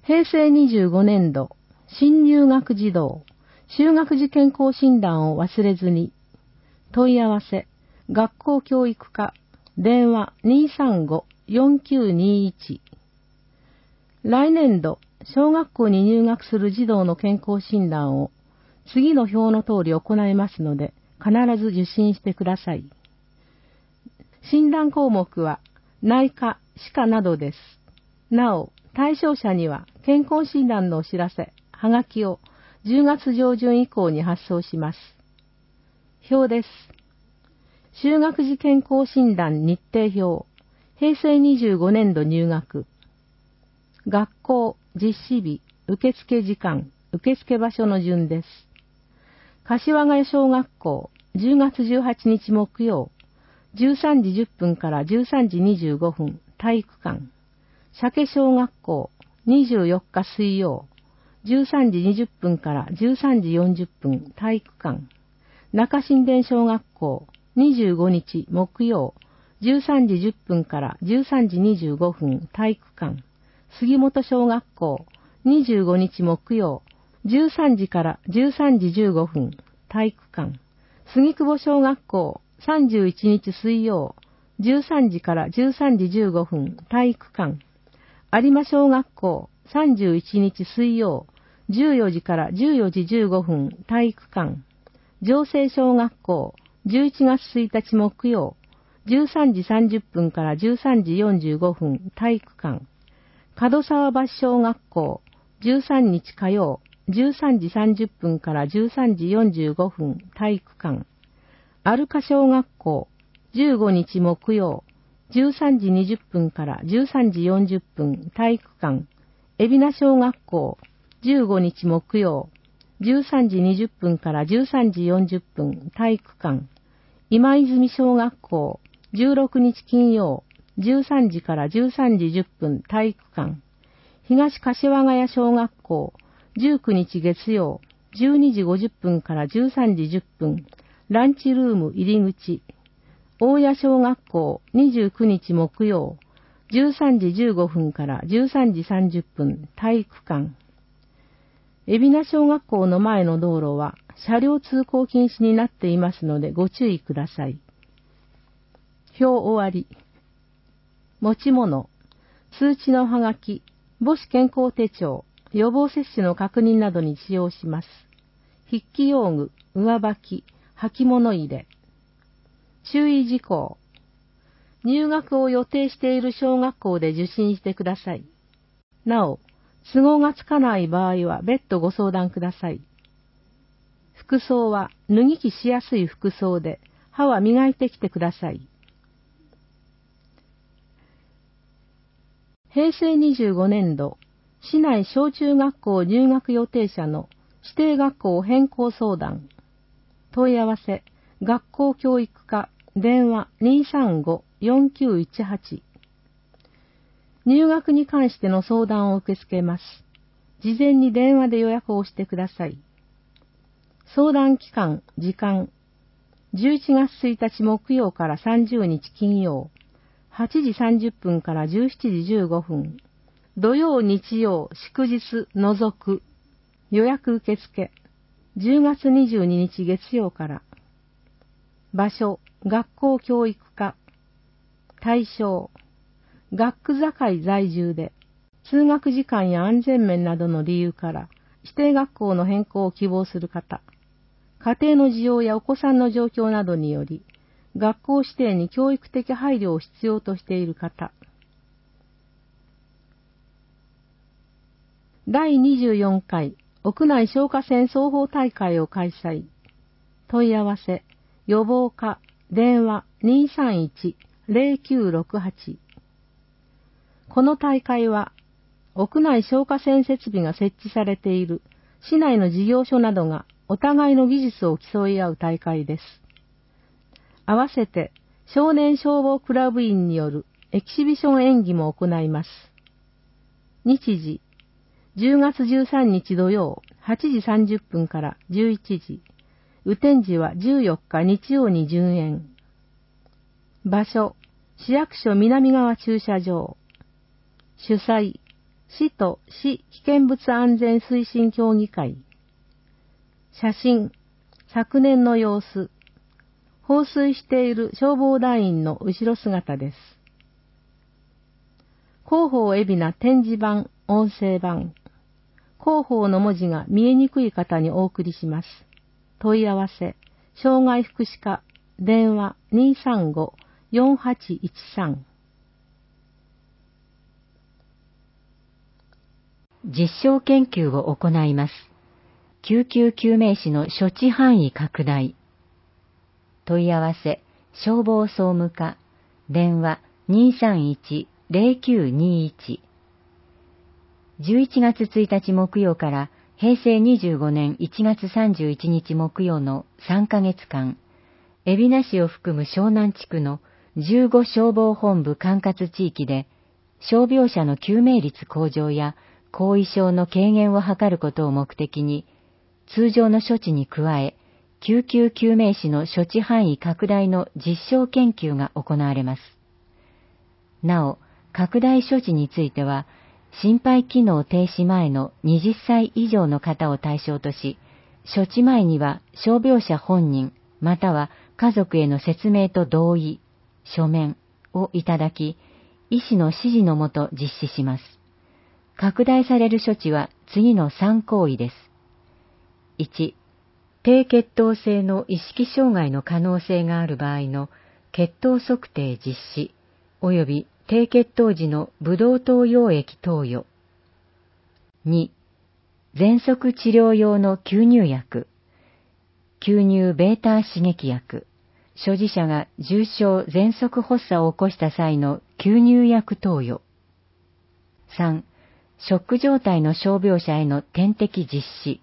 平成25年度、新入学児童、就学時健康診断を忘れずに。問い合わせ、学校教育課、電話235-4921。来年度、小学校に入学する児童の健康診断を、次の表の通り行いますので、必ず受診してください。診断項目は、内科、歯科などです。なお、対象者には健康診断のお知らせ、はがきを10月上旬以降に発送します。表です。就学時健康診断日程表、平成25年度入学。学校、実施日、受付時間、受付場所の順です。柏ヶ谷小学校、10月18日木曜、13時10分から13時25分、体育館。鮭小学校、24日水曜、13時20分から13時40分、体育館。中新田小学校、25日木曜、13時10分から13時25分、体育館。杉本小学校、25日木曜、13時から13時15分、体育館。杉久保小学校、31日水曜、13時から13時15分、体育館。有馬小学校、31日水曜、14時から14時15分、体育館。城西小学校、11月1日木曜、13時30分から13時45分、体育館。門沢橋小学校、13日火曜、13時30分から13時45分、体育館。アルカ小学校、15日木曜、13時20分から13時40分、体育館。海老名小学校、15日木曜、13時20分から13時40分、体育館。今泉小学校、16日金曜、13時から13時10分、体育館。東柏ヶ谷小学校、19日月曜、12時50分から13時10分、ランチルーム入り口。大谷小学校、29日木曜、13時15分から13時30分、体育館。海老名小学校の前の道路は車両通行禁止になっていますのでご注意ください。表終わり。持ち物、通知のはがき、母子健康手帳、予防接種の確認などに使用します。筆記用具、上履き、履物入れ。注意事項。入学を予定している小学校で受診してください。なお、都合がつかない場合は別途ご相談ください。服装は脱ぎ着しやすい服装で、歯は磨いてきてください。平成25年度、市内小中学校入学予定者の指定学校変更相談。問い合わせ、学校教育課、電話235-4918。入学に関しての相談を受け付けます。事前に電話で予約をしてください。相談期間、時間、11月1日木曜から30日金曜、8時30分から17時15分、土曜日曜祝日除く、予約受付、10月22日月曜から。場所、学校教育課。対象、学区境在住で、通学時間や安全面などの理由から、指定学校の変更を希望する方、家庭の事情やお子さんの状況などにより、学校指定に教育的配慮を必要としている方。第24回屋内消火栓双方大会を開催。問い合わせ、予防課、電話231-0968。この大会は、屋内消火栓設備が設置されている市内の事業所などがお互いの技術を競い合う大会です。合わせて、少年消防クラブ員によるエキシビション演技も行います。日時、10月13日土曜、8時30分から11時。雨天時は14日日曜に順延。場所、市役所南側駐車場。主催、 市と市危険物安全推進協議会。写真、昨年の様子。放水している消防団員の後ろ姿です。広報海老名展示板、音声版。広報の文字が見えにくい方にお送りします。問い合わせ、障害福祉課、電話235-4813。 実証研究を行います。救急救命士の処置範囲拡大。問い合わせ、消防総務課、電話231-0921。11月1日木曜から平成25年1月31日木曜の3ヶ月間、海老名市を含む湘南地区の15消防本部管轄地域で、傷病者の救命率向上や後遺症の軽減を図ることを目的に、通常の処置に加え、救急救命士の処置範囲拡大の実証研究が行われます。なお、拡大処置については、心肺機能停止前の20歳以上の方を対象とし、処置前には傷病者本人または家族への説明と同意、書面をいただき、医師の指示のもと実施します。拡大される処置は次の3行為です。1、低血糖性の意識障害の可能性がある場合の血糖測定実施及び低血糖時のブドウ糖溶液投与。2、喘息治療用の吸入薬、吸入ベータ刺激薬、所持者が重症喘息発作を起こした際の吸入薬投与。3、ショック状態の傷病者への点滴実施。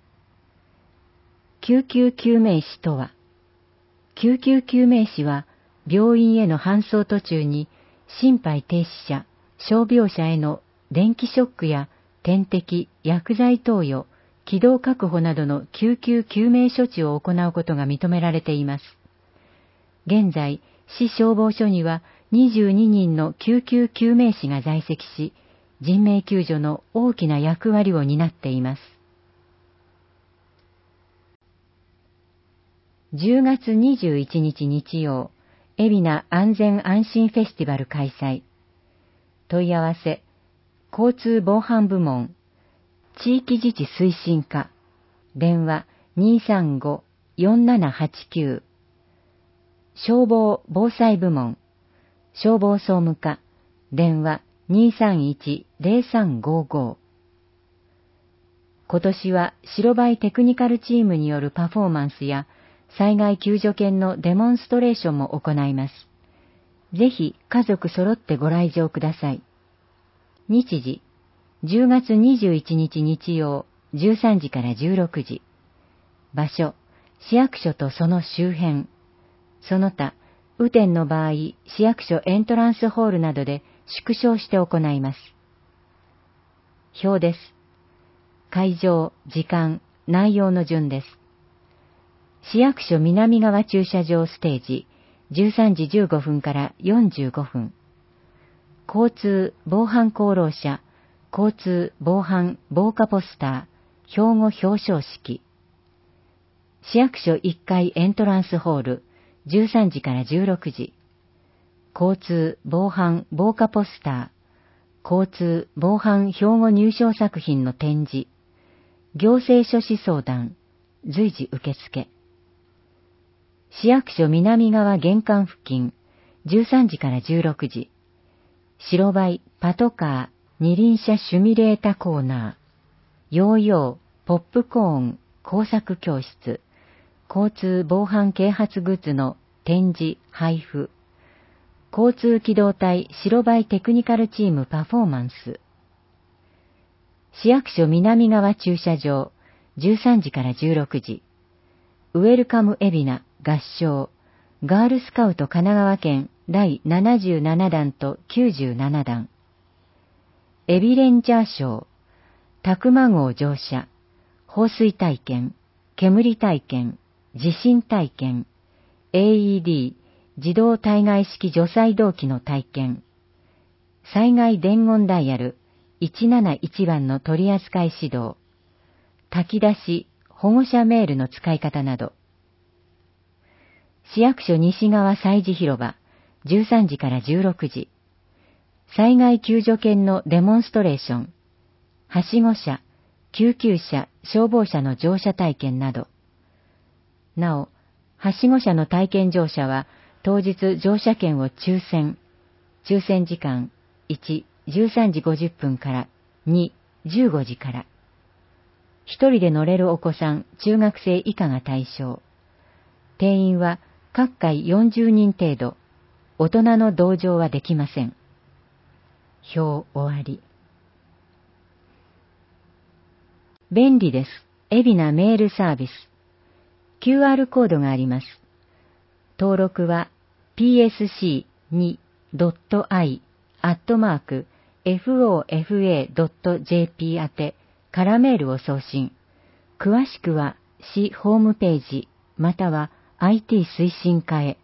救急救命士とは、救急救命士は病院への搬送途中に心肺停止者、傷病者への電気ショックや点滴、薬剤投与、気道確保などの救急救命処置を行うことが認められています。現在、市消防署には22人の救急救命士が在籍し、人命救助の大きな役割を担っています。10月21日日曜、海老名安全安心フェスティバル開催。問い合わせ、交通防犯部門、地域自治推進課、電話235-4789。消防防災部門、消防総務課、電話231-0355。今年は白バイテクニカルチームによるパフォーマンスや災害救助犬のデモンストレーションも行います。ぜひ家族揃ってご来場ください。日時、10月21日日曜13時から16時。場所、市役所とその周辺。その他、雨天の場合、市役所エントランスホールなどで縮小して行います。表です。会場、時間、内容の順です。市役所南側駐車場ステージ、13時15分から45分。交通防犯功労者、交通防犯防火ポスター、標語表彰式。市役所1階エントランスホール、13時から16時。交通防犯防火ポスター、交通防犯標語入賞作品の展示。行政書士相談、随時受付。市役所南側玄関付近、13時から16時。白バイ、パトカー、二輪車シュミレータコーナー。ヨーヨー、ポップコーン、工作教室。交通防犯啓発グッズの展示、配布。交通機動隊白バイテクニカルチームパフォーマンス。市役所南側駐車場、13時から16時。ウェルカム海老名合唱、ガールスカウト神奈川県第77弾と97弾。エビレンジャーショー、たくま号乗車、放水体験、煙体験、地震体験、AED、自動対外式除細動器の体験、災害伝言ダイヤル、 171番の取扱指導、炊き出し、保護者メールの使い方など。市役所西側催事広場、13時から16時。災害救助犬のデモンストレーション、はしご車、救急車、消防車の乗車体験など。なお、はしご車の体験乗車は当日乗車券を抽選時間1、13時50分から2、15時から。一人で乗れるお子さん、中学生以下が対象。定員は各回40人程度。大人の同乗はできません。表終わり。便利です。海老名メールサービス。QR コードがあります。登録は psc2.i@fofa.jp 宛てからメールを送信。詳しくは市ホームページまたは IT 推進課へ。